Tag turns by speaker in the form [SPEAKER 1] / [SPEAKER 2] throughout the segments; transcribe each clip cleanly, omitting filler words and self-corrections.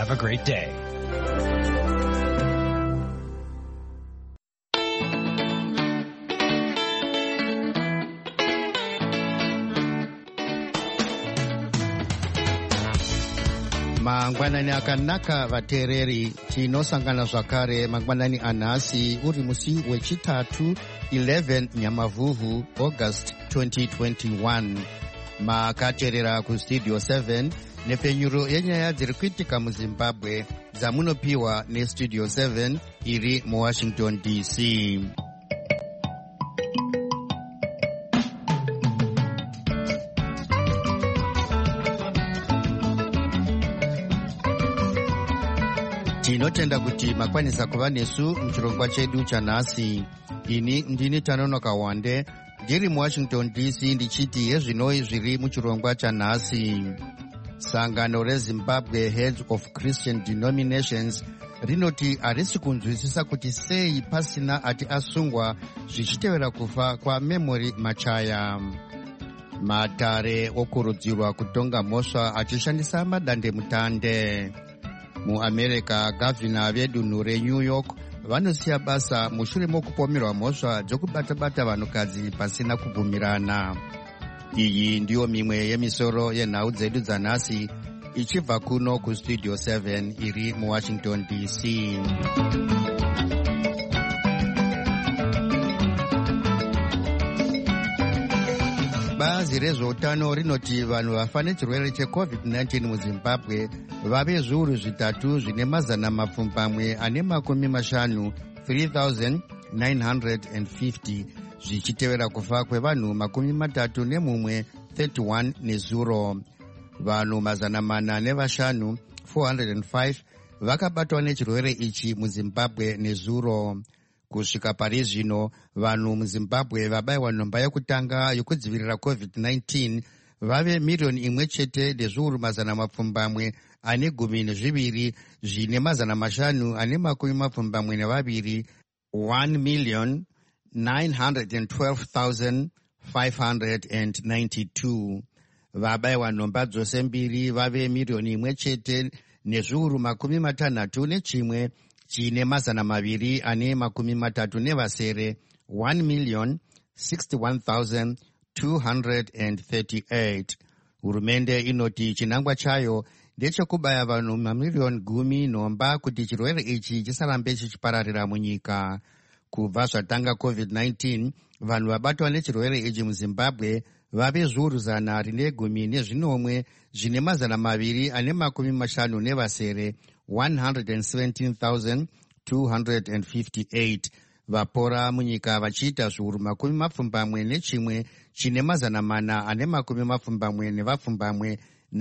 [SPEAKER 1] Have a great day.
[SPEAKER 2] Mangwanani akanaka vateereri, tinosangana zvakare mangwanani anhasi uri musi wechitatu 11 Nyamavhuvhu August 2021. Makateerera kustudio 7 nepfenyuro yenyaya dziri kuitika muZimbabwe dzamunopiwa nestudio 7 iri muWashington DC. Tinotenda kuti makwanisa kuva nesu muchirongwa chedu chanhasi. Ini ndini Tanonoka Wande ndiri muWashington DC ndichiti yezvinoi zviri muchirongwa chanhasi. Sangano reZimbabwe Heads of Christian Denominations rinoti harisi kunzwisisa kuti sei pasina ati asungwa zvichitevera kufa kwaMemory Machaya. Matare okurudzirwa kutonga mhosva achishandisa madandemutande. MuAmerica, gavhina vedunhu reNew York vanosiya basa mushure mokupomerwa mhosva dzokubata-bata vanhukadzi pasina kubvumirana. Iyi ndiyo mimwe yemisoro yenhau dzedu dzanhasi ichibva kuno kustudio 7 iri muWashington DC. Bazi rezveutano rinoti vanhu vafa nechirwere cheCovid-19 muZimbabwe vave zviuru zvitatu zvine mazana mapfumbamwe ane makumi mashanu 3,950 zvichitevera kufa kwevanhu makumi matatu nemumwe 31 nezuro. Vanhu mazana mana nevashanu 405 vakabatwa nechirwere ichi muZimbabwe nezuro. Kusvika pari zvino vanhu muZimbabwe vabayiwa nhomba yekutanga yokudzivirira COVID-19 vave miriyoni imwe chete nezviuru mazana mapfumbamwe ane gumi nezviviri zvine mazana mashanu ane makumi mapfumbamwe nevaviri 1,912,592. Vabayiwa nhomba dzose mbiri vave miriyoni imwe chete nezviuru makumi matanhatu nechimwe chine mazana maviri ane makumi matatu nevasere 1,061,238. Hurumende inoti chinangwa chayo ndechekubaya vanhu mamiriyoni gumi nhomba kuti chirwere ichi chisarambe chichipararira munyika. Kubva zvatanga COVID-19 vanhu vabatwa nechirwere ichi muZimbabwe vave zviuru zana rine gumi nezvinomwe zvine mazana maviri ane makumi mashanu nevasere 117,258. Vapora munyika vachiita zviuru makumi mapfumbamwe nechimwe chine mazana mana ane makumi mapfumbamwe nevapfumbamwe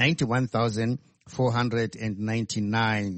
[SPEAKER 2] 91,499.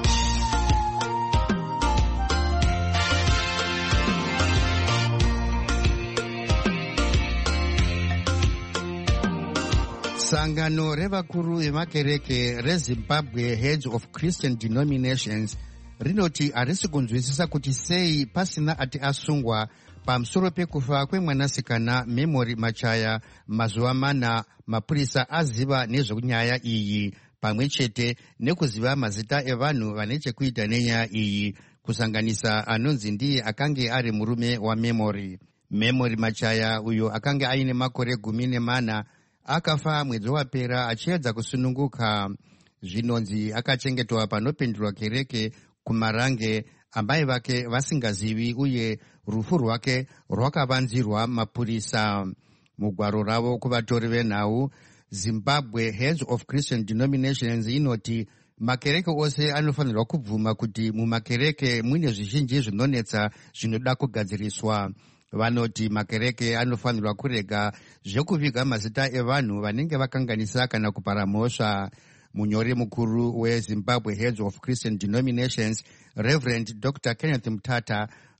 [SPEAKER 2] Sangano revakuru vemakereke reZimbabwe Heads of Christian Denominations rinoti harisi kunzwisisa kuti sei pasina ati asungwa pamusoro pekufa kwemwanasikana Memory Machaya mazuva mana mapurisa aziva nezvenyaya iyi pamwe chete nekuziva mazita evanhu vane chekuita nenyaya iyi, kusanganisa anonzi ndiye akange ari murume waMemory. Memory Machaya uyo akange aine makore 14 akafa mwedzi wapera achiedza kusununguka. Zvinonzi akachengetwa panopindurwa kereke kuMarange, amai vake vasingazivi, uye rufu rwake rwakavanzirwa mapurisa. Mugwaro ravo kuvatori venhau, Zimbabwe Heads of Christian Denominations inoti makereke ose anofanirwa kubvuma kuti mumakereke mune zvizhinji zvinonetsa zvinoda kugadziriswa. Vanoti makereke anofanirwa kurega zvekuviga mazita evanhu vanenge vakanganisa kana kupara mhosva. Munyori mukuru weZimbabwe Heads of Christian Denominations, Reverend Dr. Kenneth Mutata,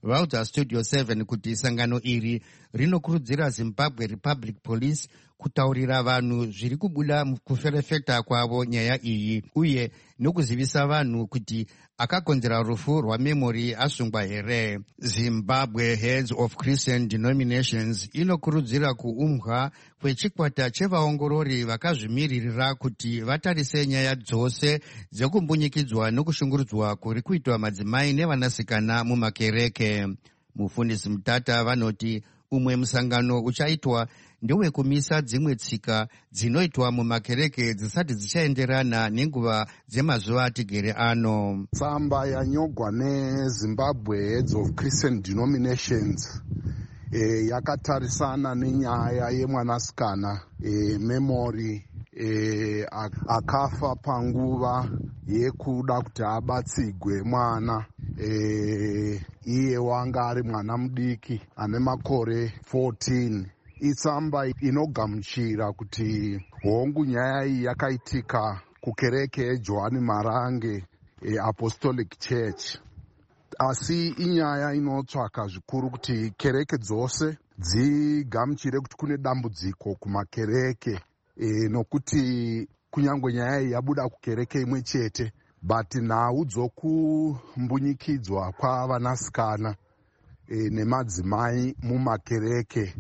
[SPEAKER 2] vaudza Studio 7 kuti sangano iri rinokurudzira Zimbabwe Republic Police kutaurira vanhu zviri kubuda kuferefeta kwavo nyaya iyi uye nokuzivisa vanhu kuti akakonzera rufu rwaMemory asungwa here. Zimbabwe Heads of Christian Denominations inokurudzira kuumbwa kwechikwata chevaongorori vakazvimiririra kuti vatarise nyaya dzose dzekumbunyikidzwa nokushungurudzwa kuri kuitwa madzimai nevanasikana mumakereke. Mufundisi Mutata vanoti umwe musangano uchaitwa ndewekumisa dzimwe tsika dzinoitwa mumakereke dzisati dzichaenderana nenguva dzemazuva atigere ano.
[SPEAKER 1] Tsamba yanyogwa neZimbabwe Heads of Christian Denominations yakatarisana nenyaya yemwanasikana Memory akafa panguva yekuda kuti abatsigwe mwana. Iye wanga ari mwana mudiki ane makore 14. Itsamba inogamuchira kuti hongu nyaya iyi yakaitika kukereke yeJohani Marange Apostolic Church. Asi inyaya inotsvaka zvikuru kuti kereke dzose dzigamuchire kuti kune dambudziko kumakereke, nokuti kunyangwe nyaya iyi yabuda kukereke imwe chete, but nhau dzokumbunyikidzwa kwavanasikana nemadzimai mumakereke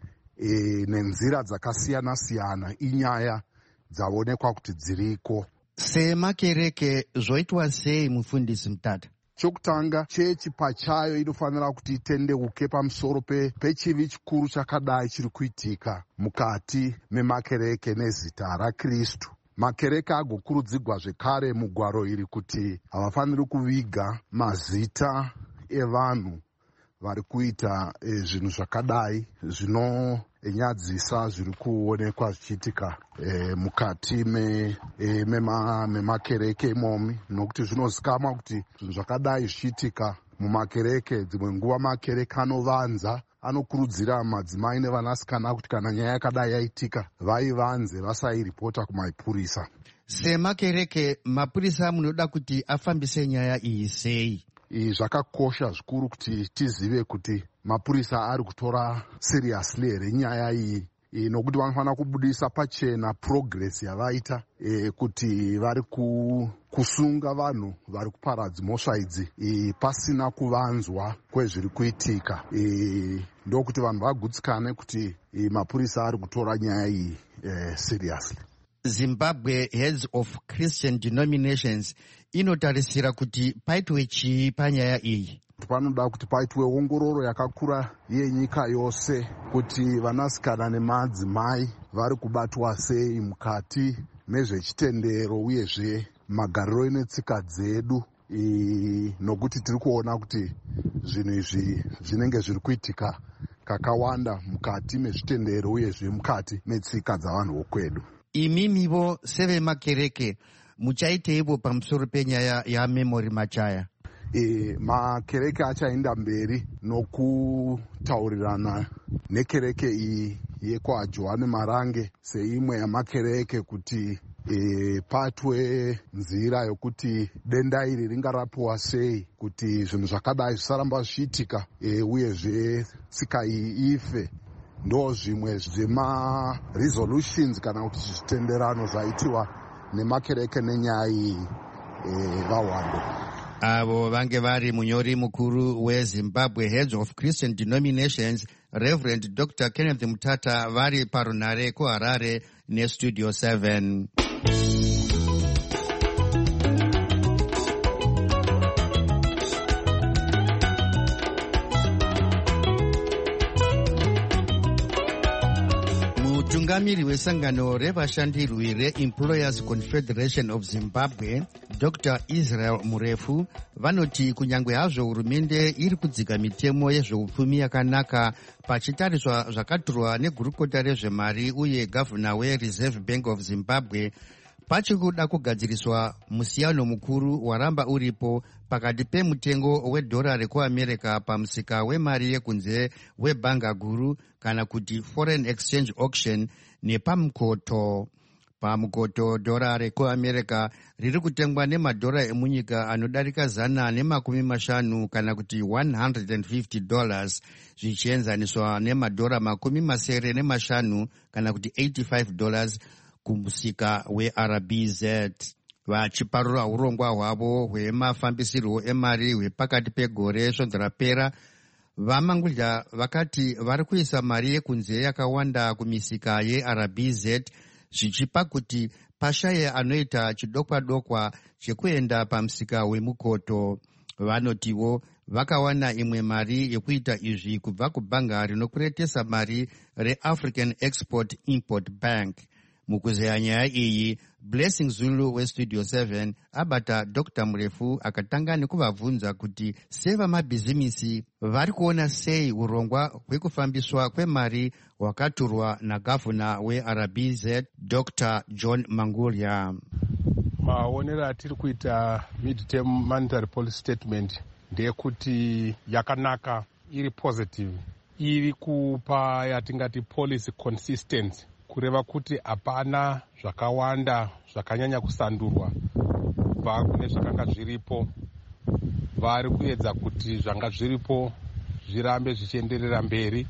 [SPEAKER 1] nenzira dzakasiyana siyana inyaya dzaonekwa kuti dziriko.
[SPEAKER 2] Semakereke zvoitwa sei, Mufundisi Mutata?
[SPEAKER 1] Chokutanga, chechi pachayo inofanira kuti itendeuke pamusoro pechivi chikuru chakadai chiri kuitika mukati memakereke nezita raKristu. Makereke agokurudzirwa zvekare mugwaro iri kuti havafaniri kuviga mazita evanhu vari kuita zvinhu zvakadai zvinonyadzisa zviri kuonekwa zvichiitika mukati memakereke imomi, nokuti zvinozikamwa kuti zvinhu zvakadai zvichiitika mumakereke dzimwe nguva makereke anovanza, anokurudzira madzimai nevanasikana kuti kana nyaya yakadai yaitika vaivanze vasairipota kumaipurisa.
[SPEAKER 2] Semakereke mapurisa munoda kuti afambise nyaya iyi sei?
[SPEAKER 1] Zvakakosha zvikuru kuti tizive kuti mapurisa ari kutora seriously here nyaya iyi, nokuti vanofanira kubudisa pachena progress yavaita kuti vari kusunga vanhu vari kuparadza mhosva idzi pasina kuvanzwa kwezviri kuitika. Ndokuti vanhu vagutsikane kuti mapurisa ari kutora nyaya iyi seriously.
[SPEAKER 2] Zimbabwe Heads of Christian Denominations inotarisira kuti paitwe chii panyaya iyi?
[SPEAKER 1] Panoda kuti paitwe ongororo yakakura yenyika yose kuti vanasikana nemadzimai vari kubatwa sei mukati mezvechitendero uyezve magariro netsika dzedu, nokuti tiri kuona kuti zvinhu izvi zvinenge zviri kuitika kakawanda mukati mezvitendero uyezve mukati metsika dzavanhu vokwedu.
[SPEAKER 2] Imimivo sevemakereke muchaiteivo pamusoro penyaya yaMemory Machaya?
[SPEAKER 1] Makereke achaenda mberi nokutaurirana nekereke iyi yekwaJohani Marange seimwe yamakereke kuti patwe nzira yokuti denda iri ringarapiwa sei, kuti zvinhu zvakadai zvisaramba zvichiitika uyezve tsika iyi ife. Ndo zvimwe zvema-resolutions kana kuti zvitenderano zvaitiwa nemakereke nenyaya iyi vaHwando.
[SPEAKER 2] Avo vange vari munyori mukuru weZimbabwe Heads of Christian Denominations, Reverend Dr. Kenneth Mutata, vari parunare kuHarare neStudio 7. Mutungamiri wesangano revashandirwi reEmployers Confederation of Zimbabwe, Dr. Israel Murefu, vanoti kunyangwe hazvo hurumende iri kudzika mitemo yezveupfumi yakanaka pachitariswa zvakaturwa negurukota rezvemari uye gavhuna weReserve Bank of Zimbabwe, pachikuda kugadziriswa musiyano mukuru waramba uripo pakati pemutengo wedhora rekuAmerica pamusika wemari yekunze webhanga guru kana kuti foreign exchange auction nepamukoto. Pamukoto dhora rekuamerica riri kutengwa nemadhora emunyika anodarika 150 kana kuti $150 zvichienzaniswa nemadhora 75 kana kuti $85 kumusika weRBZ. Vachiparura urongwa hwavo hwemafambisirwo emari hwepakati pegore svonzo rapera, vamangudya vakati vari kuisa mari yekunze yakawanda kumisika yeRBZ zvichipa kuti pashaye anoita chidokwa-dokwa chekuenda pamusika wemukoto. Vanotiwo vakawana imwe mari yekuita izvi kubva kubhanga rinokweretesa mari reAfrican Export-Import Bank. Mukuzeya nyaya iyi, Blessing Zulu weStudio 7 abata Dr. Murefu akatanga nekuvabvunza kuti sevamabhizimisi vari kuona sei urongwa hwekufambiswa kwemari hwakaturwa nagavhuna weRBZ Dr. John Mangurya.
[SPEAKER 3] Maonero atiri kuita mid-term monetary policy statement ndeyekuti yakanaka, iri positive, iri kupa yatingati policy consistency, kureva kuti hapana zvakawanda zvakanyanya kusandurwa kubva kune zvakanga zviripo. Vari kuedza kuti zvanga zviripo zvirambe zvichienderera mberi.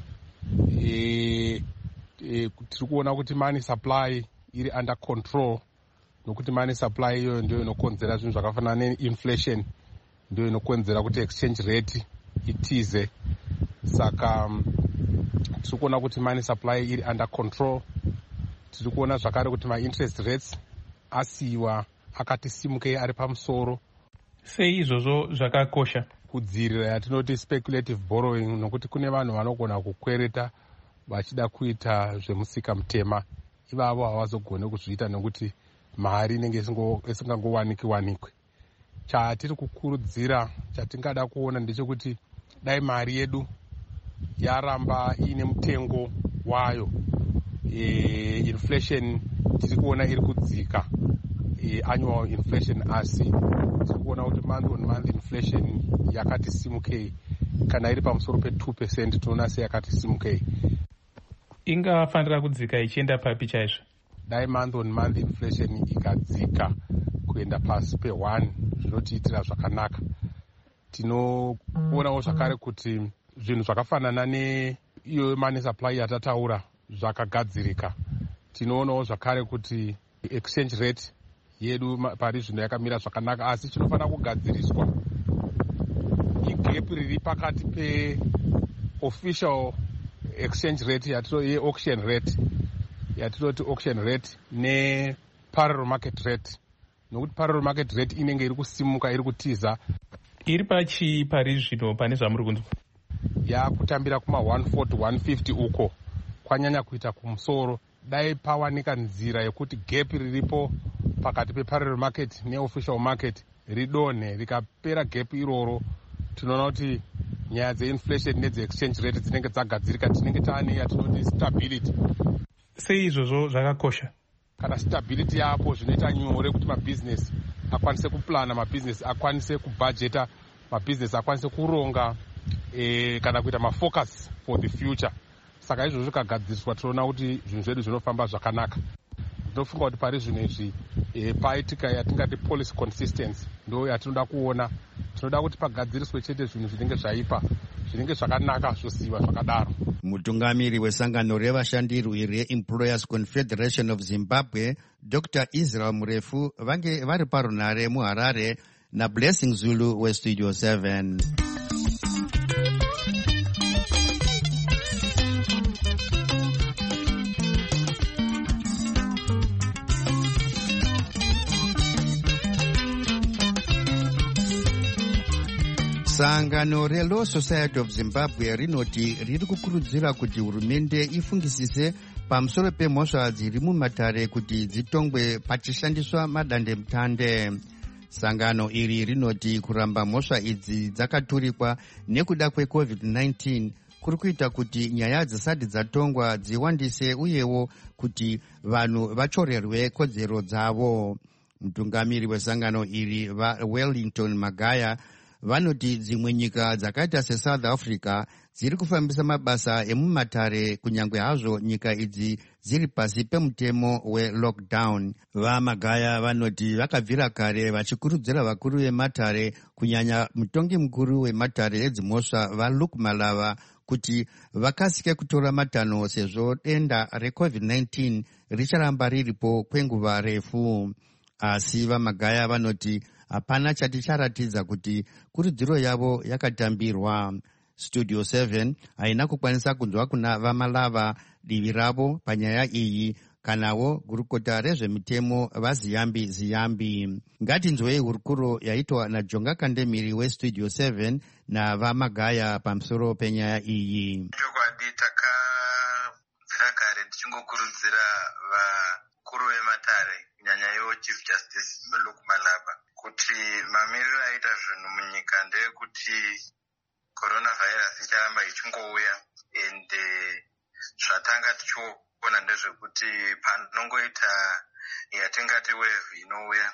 [SPEAKER 3] Tiri kuona kuti money supply iri under control, nokuti money supply iyoyo ndio inokonzera zvinhu zvakafanana neinflation, ndio inokonzera kuti exchange rate itize. Saka tiri kuona kuti money supply iri under control. Tiri kuona zvakare kuti ma-interest rates asiyiwa akati simukei ari pamusoro.
[SPEAKER 4] Sei izvozvo zvakakosha?
[SPEAKER 3] Kudzivirira yatinoti speculative borrowing, nokuti kune vanhu vanogona kukwereta vachida kuita zvemusika mutema. Ivavo havazogone kuzviita nokuti mari inenge isingangowanikwi. Chatiri kukurudzira, chatingada kuona ndechekuti dai mari yedu yaramba ine mutengo wayo, inflation tiri kuona iri kudzika, annual inflation, asi tiri kuona kuti month on month inflation yakati simukei. Kana iri pamusoro pe2% tinoona seyakati simukei.
[SPEAKER 4] Ingafanira kudzika ichienda papi chaizvo?
[SPEAKER 3] Dai month on month inflation ikadzika kuenda pasi pe1 zvinotiitira zvakanaka. Tinoonawo zvakare kuti zvinhu zvakafanana neiyo money supply yatataura zvakagadzirika. Tinoonawo zvakare kuti exchange rate yedu pari zvino yakamira zvakanaka, asi chinofanira kugadziriswa igap riri pakati pe-official exchange rate ye-auction rate yatinoti auction rate ne-parallel market rate, nokuti parallel market rate inenge iri kusimuka, iri kutiza.
[SPEAKER 4] Iri pachi pari zvino pane zvamuri kunzwa?
[SPEAKER 3] Yakutambira kuma-140 150 uko, kwanyanya kuita kumusoro. Dai pawanika nzira yekuti gap riripo pakati pe-parallel market ne-official market ridonhe, rikapera gap iroro, tinoona kuti nyaya dze-inflation nedze-exchange rate dzinenge dzagadzirika, tinenge taane yatinoti stability.
[SPEAKER 4] Sei izvozvo zvakakosha?
[SPEAKER 3] Kana stability yapo zvinoita nyore kuti mabhizinesi akwanise kuplana, mabhizinesi akwanise kubhajeta, mabhizinesi akwanise kuronga kana kuita mafocus for the future. Saka izvozvo zvikagadziriswa tinoona kuti zvinhu zvedu zvinofamba zvakanaka. Ndinofunga kuti pari zvinhu izvi paitika yatingati policy consistency ndo yatinoda kuona. Tinoda kuti pagadziriswe chete zvinhu zvinenge zvaipa, zvinenge zvakanaka zvosiyiwa zvakadaro.
[SPEAKER 2] Mutungamiri wesangano revashandirwi reEmployers Confederation of Zimbabwe Dr. Israel Murefu vange vari parunare muHarare naBlessing Zulu weStudio 7. Sangano reLaw Society of Zimbabwe rinoti riri kukurudzira kuti hurumende ifungisise pamusoro pemhosva dziri mumatare kuti dzitongwe pachishandiswa madandemutande. Sangano iri rinoti kuramba mhosva idzi dzakaturikwa nekuda kweCovid-19 kuri kuita kuti nyaya dzisati dzatongwa dziwandise uyewo kuti vanhu vachorerwe kodzero dzavo. Mutungamiri wesangano iri vaWellington Magaya vanoti dzimwe nyika dzakaita seSouth Africa dziri kufambisa mabasa emumatare kunyange hazvo nyika idzi dziri pasi pemutemo welockdown. VaMagaya vanoti vakabvira kare vachikurudzira vakuru vematare kunyanya mutongi mukuru wematare edzimhosva vaLuke Malava kuti vakasike kutora matanho sezvo denda reCovid-19 richaramba riripo kwenguva refu. Asi VaMagaya vanoti hapana chati charatidza kuti kurudziro yavo yakatambirwa. Studio 7 haina kukwanisa kunzwa kuna VaMalava divi ravo panyaya iyi kanawo gurukota rezvemitemo vaZiyambi. Ngatinzwei hurukuro yaitwa naJonga Kandemiri weStudio 7 naVaMagaya pamusoro penyaya iyi.
[SPEAKER 5] Chokwadi takabvira kare tichingokurudzira vakuru vematare kunyanya Chief Justice Luke Malava kuti mamiriro aita zvinhu munyika ndeyekuti coronavirus icharamba ichingouya ende zvatanga tichiona ndezvekuti panongoita yatingati wave inouya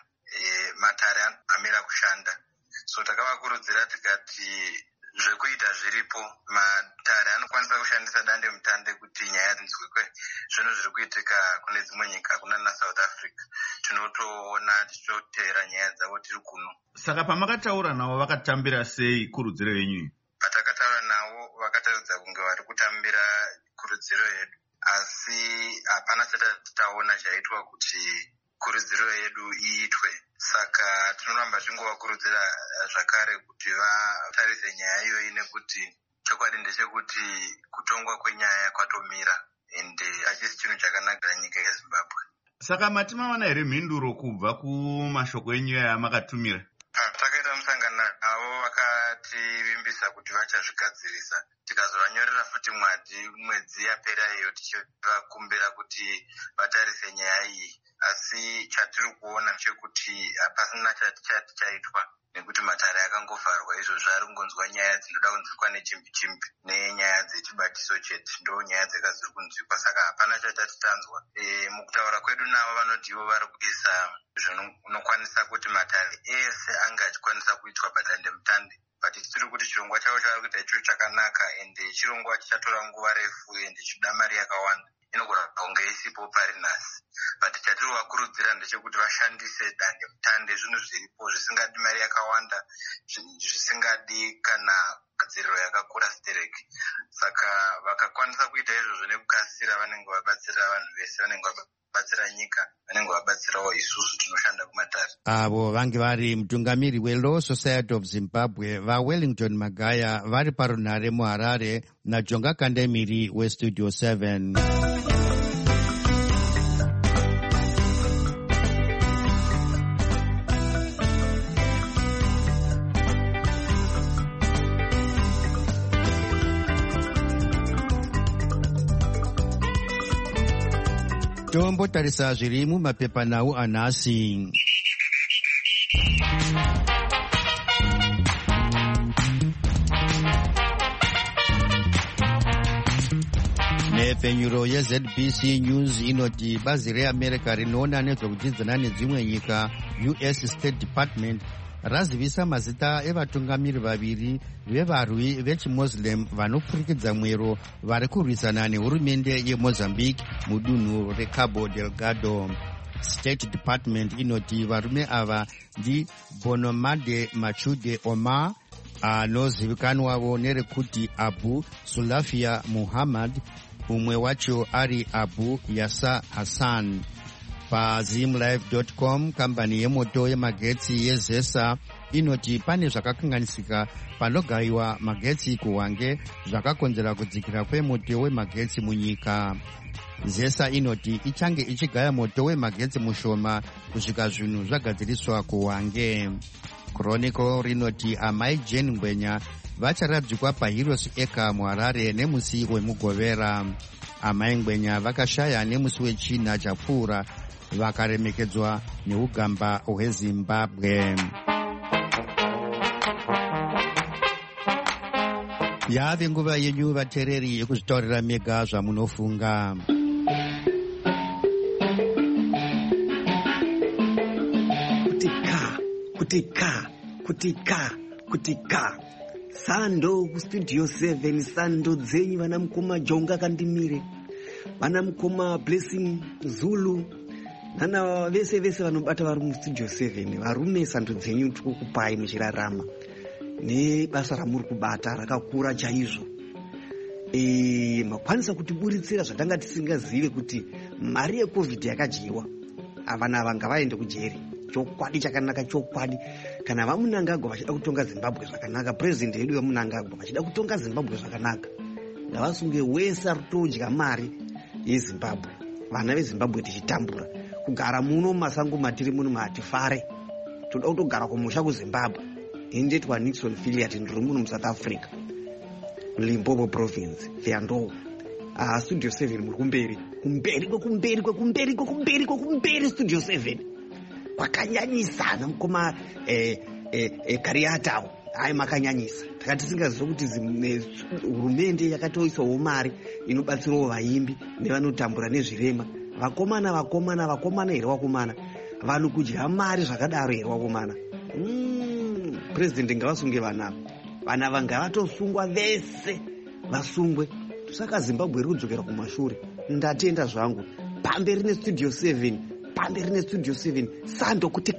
[SPEAKER 5] matare amira kushanda. So takavakurudzira tikati zvekuita zviripo, matare anokwanisa kushandisa dande mutande kuti nyaya dzinzwikwe. Zvinhu zviri kuitika kune dzimwe nyika kuna South Africa tinotoona tichitotera nyaya dzavo tiri kuno.
[SPEAKER 6] Saka pamakataura navo vakatambira sei kurudziro yenyu?
[SPEAKER 5] Patakataura navo vakataridza kunge vari kutambira kurudziro yedu, asi hapana chatataona chaitwa kuti kurudziro yedu iitwe. Saka tinoramba tingovakurudzira zvakare kuti vatarise nyaya iyoyi nekuti chokwadi ndechekuti kutongwa kwenyaya kwatomira ende hachisi chinhu chakanakira nyika yeZimbabwe.
[SPEAKER 6] Saka mati mawana here mhinduro kubva kumashoko enyu yamakatumira?
[SPEAKER 5] Patakaita musangano navo vakativimbisa kuti vachazvigadzirisa. Tikazovanyorera futi mwedzi yapera iyo tichivakumbira kuti vatarise nyaya iyi, asi chatiri kuona chekuti hapasina chati chaitwa nekuti matare akangovharwa. Izvozvo ari kungonzwa nyaya dzinoda kunzwikwa nechimbi-chimbi nenyaya dzechibatiso chete, ndo nyaya dzakaziri kunzwikwa. Saka hapana chatati tanzwa. Mukutaura kwedu navo vanoti ivo vari kuisa zvinokwanisa kuti matare ese anga achikwanisa kuitwa padande mutande. But tiri kuti chirongwa chavo chavari kuita icho chakanaka ende chirongwa chichatora nguva refu ende chichida mari yakawanda. Inogona kunge isipo pari nhasi. But chatiri kuvakurudzira ndechekuti vashandise dande mutande, zvinhu zviripo zvisingadi mari yakawanda, zvisingadi kana gadziriro yakakura stereki. Saka vakakwanisa kuita izvozvo nekukasira vanenge vabatsira vanhu vese, vanenge vabatsira nyika, vanenge vabatsirawo isusu tinoshanda kumatare.
[SPEAKER 2] Avo vange vari mutungamiri weLaw Society of Zimbabwe vaWellington Magaya vari parunhare muHarare naJonga Kandemiri weStudio 7. Tombotarisa zviri mumapepanhau anhasi. Nepfenyuro yeZBC News inoti bazi reAmerica rinoona nezvekudzidzana nedzimwe nyika US State Department razivisa mazita evatungamiri vaviri vevarwi vechiMuslim vanopfurikidza mwero vari kurwisana nehurumende yeMozambique mudunhu reCabo Delgado. State Department inoti varume ava ndi Bonomade Machude Omar anozivikanwawo nerekuti Abu Sulafia Muhammad, umwe wacho ari Abu Yasa Hassan. PaZimLive.com kambani yemoto yemagetsi yeZesa inoti pane zvakakanganisika panogayiwa magetsi kuhwange zvakakonzera kudzikira kwemoto wemagetsi munyika. Zesa inoti ichange ichigaya moto wemagetsi mushoma kusvika zvinhu zvagadziriswa kuhwange. Chronicle rinoti amai Jane Ngwenya vacharadzikwa paHeroes Acre muHarare nemusi wemugovera. Amai Ngwenya vakashaya nemusi wechina chapfuura vakaremekedzwa neugamba hweZimbabwe. Yave nguva yenyu vateereri yekuzvitaurira mega zvamunofunga.
[SPEAKER 7] Kutika kuti sando kustudio 7 sando dzenyu vana mukoma Jonga Kandimire, vana mukoma Blessing Zulu, nana vese vanobata vari mustudio 7, varume sando dzenyu tikukupai muchirarama nebasa ramuri kubata rakakura chaizvo. Makwanisa kutiburitsira zvatanga tisingazive kuti mari yeCovid yakadyiwa. Avana vanga vaende kujeri. Chokwadi chakanaka chokwadi. Kana vamunangagwa vachida kutonga Zimbabwe zvakanaka, president yedu vamunangagwa vachida kutonga Zimbabwe zvakanaka, ngavasunge wese arikutodya mari yeZimbabwe. Vana veZimbabwe tichitambura kugara muno masango matiri muno matifare. Toda kutogara kumusha kuZimbabwe. Indetwa Nixon affiliate ndiri muno muSouth Africa, Limpopo province, Fiando. Studio 7 muri kumberi Studio 7 kwakanyanyisa namukoma Kariatawo. Hai makanyanyisa. Takati singaziva kuti hurumende yakatoisawo mari inobatsirawo vaimbi nevanotambura nezvirema. Vakomana here wakomana vanhu kudya mari zvakadaro here wakomana. President ngavasunge vana vanga vatosungwa vese vasungwe. Saka Zimbabwe iri kudzokera kumashure. Ndatenda zvangu pamberi neStudio 7 sando kuti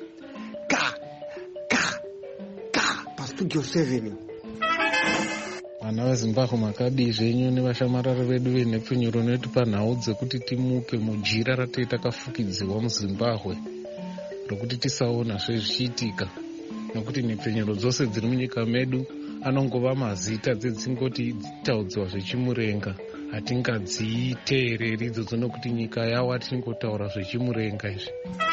[SPEAKER 7] paStudio 7.
[SPEAKER 8] Vana veZimbabwe makadi zvenyu nevashamarari vedu venhepfenyuro netipa nhau dzekuti timuke mujira ratei takafukidziwa muZimbabwe rokuti tisaona zvezvichiitika, nokuti nhepfenyuro dzose dziri munyika medu anongova mazita dzedzingoti dzitaudzwa zvechimurenga. Hatingadziteereri idzodzo nokuti nyika yawo atingotaura zvechimurenga izvi.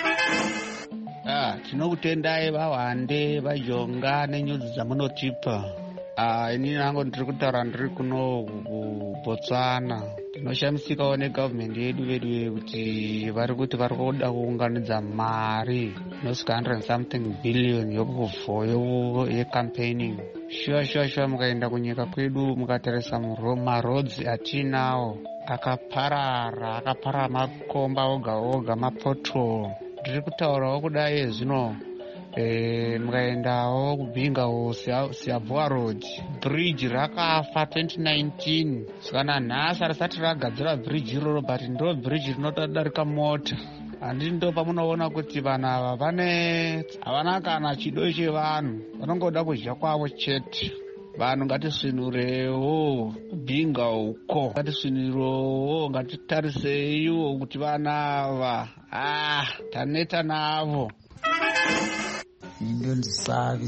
[SPEAKER 9] Tinokutendai vawande vaJonga nenyudzi dzamunotipa. Ini nango ndiri kutaura ndiri kuno kuBotswana. Tinoshamisikawo negovernment yedu kuti vari kuda kuunganidza mari inosvika 100 something billion yecampaigning. Sure mukaenda kunyika kwedu mukatarisa marodzi atinawo akapara makomba oga mapothole. Ndiri kutaurawo kudai zvino mukaendawo kubhingawo Siabua Road, bridge rakafa 2019. Saka nhasi harisati ragadzira bridge iroro, but ndo bridge rinotodarika mota. Handiti ndo pamunoona kuti vanhu ava havana kana chido chevanhu, vanongoda kudya kwavo chete. Vanhu ngatisvinurewo kubhinga uko, ngatisvinurewo, ngatitariseiwo kuti vana ava taneta navo.
[SPEAKER 10] Ndo ndisavi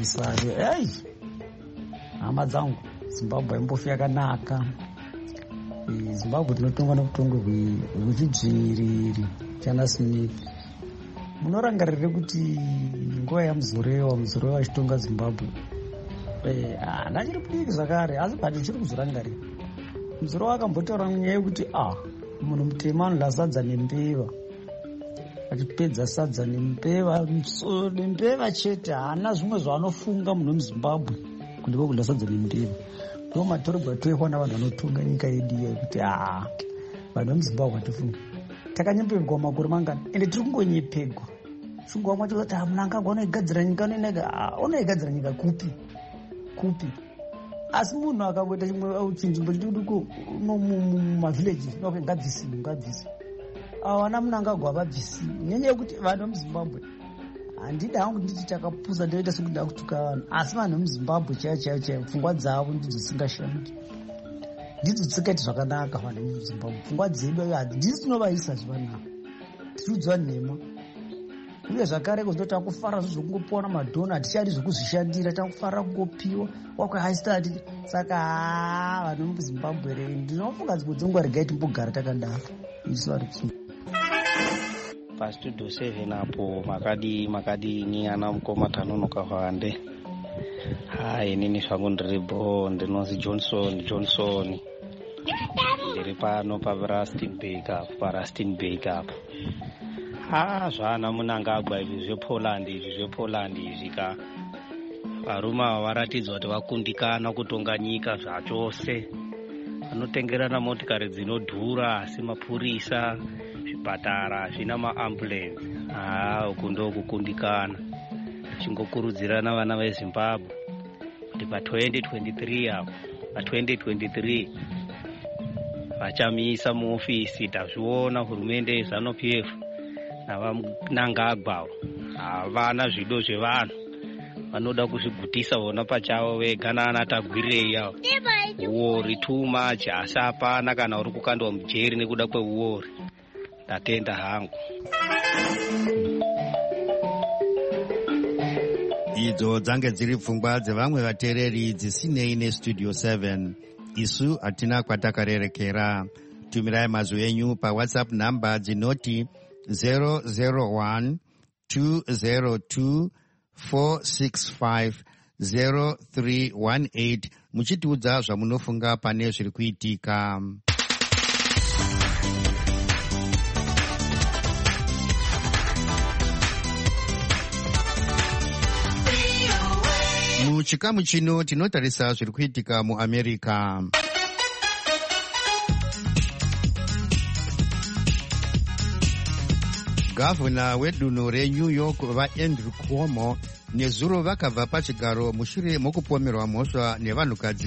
[SPEAKER 10] hama dzangu, Zimbabwe imbofi yakanaka. Zimbabwe tinotongwa nokutongo hwechidzviriri Chana Smith. Munorangarire kuti nguva yaMuzorewa achitonga Zimbabwe, ndachiri kudiki zvakare, asi bati chiri kuzorangarira. Muzorewa akambotaura nyaya yekuti munhu mutema anodla sadza nembeva, achipedza sadza nembeva chete, haana zvimwe zvaanofunga munhu muZimbabwe kunze kwekudla sadza nembeva. Ndo matorobha toifana vanhu vanotonga nyika yedu yekuti vanhu vemuZimbabwe hatifungi. Takanyepegwa makore mangana, ende tiri kungonyepegwa. Shungu wamwe kuti munangagwa unoigadzira nyika unoigadzira nyika kupi. Asi munhu akangoita chimwe chinzvimbo chiduku mumavillages ngabvisi. Vana munangagwa vabvisi. Nenyaya yekuti vanhu vemuZimbabwe, handidi hangu nditi takapusa ndoita sekuda kutuka vanhu, asi vanhu vemuZimbabwe chaivo pfungwa dzavo ndidzo dzisingashamiki, ndidzo dzisingaiti zvakanaka. Vanhu vemuZimbabwe pfungwa dzedu hadzisi tinovaisa zvakanaka, tiriudzwa nhema. Uye zvakare kuzo takufara zvokungopiwa namadhona, hatichadi zvokuzvishandira, takufara kungopiwa wakwahaisitati. Saka vanhu vemuZimbabwe ndinofunga dzimwe dzenguva regai timbogara takadaro isu vari kusunga.
[SPEAKER 11] PaStudio 7 apo makadini ana mukoma Tanonoka Hwande. Inini zvangu ndiripo, ndinonzi Johnson. Ndiri pano paRustenburg apo. Zvana Munangagwa izvi zvePoland izvi ka varume ava varatidzwa kuti vakundikana kutonga nyika zvachose. Vanotengerana motikari dzinodhura, asi mapurisa, zvipatara zvina maambulensi. Uku ndo kukundikana. tichingokurudzirana vana vezimbabwe kuti pa2023 apo pa2023 vachamisa muofisi. Tazviona hurumende yeZANU-PF navanangagwa havana zvido zvevanhu, vanoda kuzvigutisa vona pachavo vega nana Tagwirei avo. Uori too much, asi hapana kana uri kukandwa mujeri nekuda kweuori. Ndatenda hangu.
[SPEAKER 2] Idzo dzange dziri pfungwa dzevamwe vateereri dzisinei neStudio 7. Isu hatina kwatakarerekera. Tumirai mazwi enyu paWhatsApp namba dzinoti 001 202 465 0318 muchitiudza zvamunofunga pane zviri kuitika. Muchikamu chino tinotarisa zviri kuitika muAmerica. Gavana wedunhu reNew York vaAndrew Cuomo nezuro vakabva pachigaro mushure mokupomerwa mhosva nevanhukadzi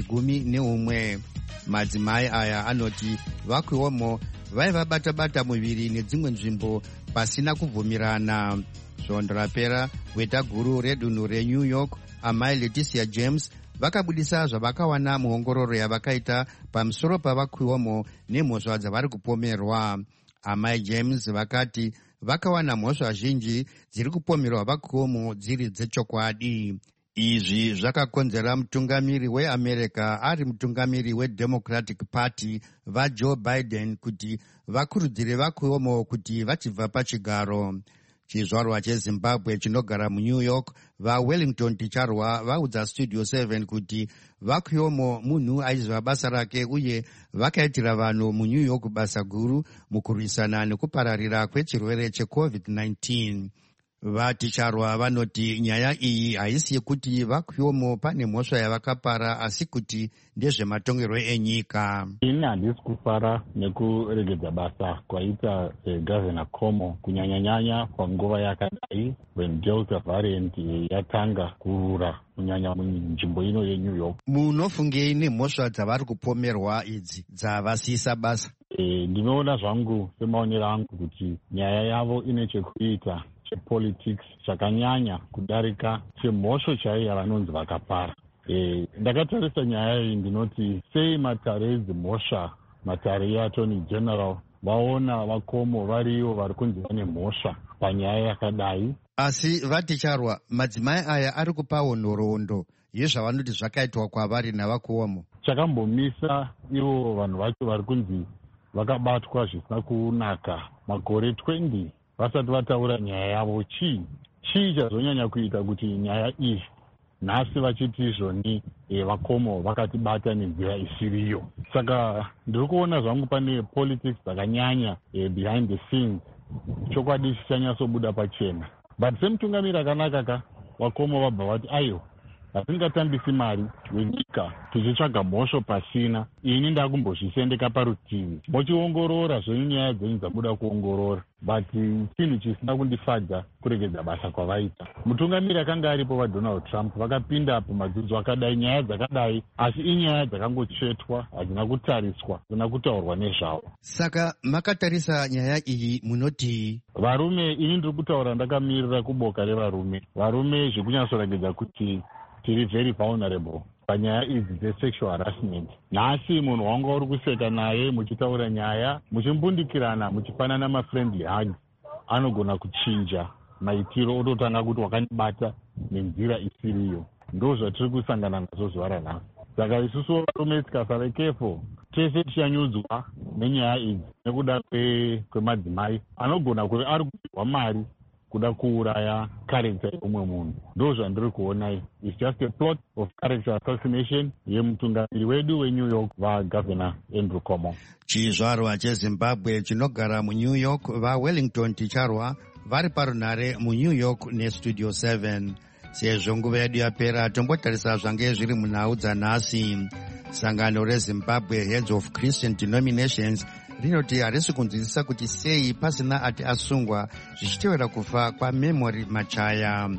[SPEAKER 2] 11. Madzimai aya anoti vaCuomo vaiva bata muviri nedzimwe nzvimbo pasina kubvumirana. Svondo rapera weta guru redunhu reNew York amai Leticia James vakabudisa zvavakawana muongororo yavakaita pamusoro pavaCuomo nemhosva dzavari kupomerwa. Amai James vakati vakawana mhosva zhinji dziri kupomerwa vaCuomo dziri dzechokwadi. Izvi zvakakonzera mutungamiri weAmerica ari mutungamiri weDemocratic Party vaJoe Biden kuti vakurudzire vaCuomo kuti vachibva pachigaro. Chizvarwa cheZimbabwe chinogara muNew York vaWellington Ticharwa vaudza Studio 7 kuti vaCuomo munhu aiziva basa rake uye vakaitira vanhu muNew York basa guru mukurwisana nekupararira kwechirwere cheCovid-19. Vaticharwa vanoti nyaya iyi haisi yekuti vaCuomo pane mhosva yavakapara asi kuti ndezvematongerwo enyika.
[SPEAKER 12] Ini handisi kufara nekuregedza basa kwaita Governor Cuomo kunyanya-nyanya panguva yakadai when Delta variant yatanga kurura kunyanya munzvimbo ino yeNew York.
[SPEAKER 2] Munofungei nemhosva dzavari kupomerwa idzi dzavasisa basa?
[SPEAKER 12] Ndinoona zvangu semaonero angu kuti nyaya yavo ine chekuita chepolitics chakanyanya kudarika chemhosvo chaiyo yavanonzi vakapara. Ndakatarisa nyaya iyi ndinoti sei matare edzimhosva, matare yeattorney general vaona vaCuomo variyo vari kunzi vane mhosva panyaya yakadai.
[SPEAKER 2] Asi vaticharwa madzimai aya ari kupawo nhoroondo yezvavanoti zvakaitwa kwavari navaCuomo.
[SPEAKER 12] Chakambomisa ivo vanhu vacho vari kunzi vakabatwa zvisina kunaka makore 20 vasati vataura nyaya yavo. Chii chazonyanya kuita kuti nyaya iyi nhasi vachiti izvoni vaCuomo vakatibata nenzira isiriyo? Saka ndiri kuona zvangu pane politics dzakanyanya behind the scenes, chokwadi chichanyatsobuda pachena. But semutungamiri akanaka vaCuomo vabva vati aiyo hatingatambisi mari wenyika tichitsvaga mhosvo pasina, ini ndakumbozvisendeka parutivi mochiongorora zvenyu nyaya dzenyu dzabuda kuongorora, but chinhu chisina kundifadza kuregedza basa kwavaita. Mutungamiri akanga aripo vaDonald Trump vakapinda pamadzudzu akadai nyaya dzakadai, asi inyaya dzakangotsvetwa, hadzina kutariswa, hadzina kutaurwa nezvavo.
[SPEAKER 2] Saka makatarisa nyaya iyi munoti?
[SPEAKER 12] Varume, ini ndiri kutaura ndakamirira kuboka revarume. Varume zvekunyatsoregedza kuti tiri very vulnerable panyaya idzi dzesexual harassment. Nhasi munhu wanga uri kuseka naye muchitaura nyaya, muchimbundikirana, muchipanana mafriendly hugs, anogona kuchinja maitiro ototanga kuti wakandibata nenzira isiriyo. Ndo zvatiri kusangana nazvo zuva ranhasi. Saka isusu varume tikasava careful, tese tichanyudzwa nenyaya idzi nekuda kwemadzimai anogona kuti ari kupiwa mari kuda kuuraya character yeumwe munhu. Ndo zvandiri kuona iyi. It's just a plot of character assassination yemutungamiri wedu weNew York vaGovernor Andrew Cuomo.
[SPEAKER 2] Chizvarwa cheZimbabwe chinogara muNew York vaWellington Ticharwa vari parunhare muNew York neStudio 7. Sezvo nguva yedu yapera tombotarisa zvange zviri munhau dzanhasi. Sangano reZimbabwe Heads of Christian Denominations rinoti harisi kunzwisisa kuti sei pasina ati asungwa zvichitevera kufa kwaMemory Machaya.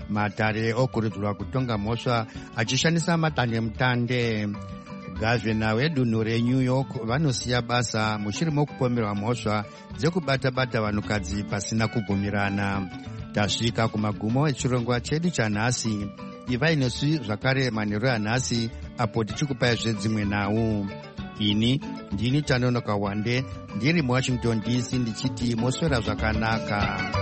[SPEAKER 2] matare okurudzirwa kutonga mhosva achishandisa madandemutande. Gavhena wedunhu reNew York vanosiya basa mushure mokupomerwa mhosva dzekubata-bata vanhukadzi pasina kubvumirana. Tasvika kumagumo echirongwa chedu chanhasi. Ivai nesu zvakare manheru anhasi apo tichikupai zvedzimwe nhau. Ini ndini Tanonoka Wande ndiri muWashington DC ndichiti moswera zvakanaka.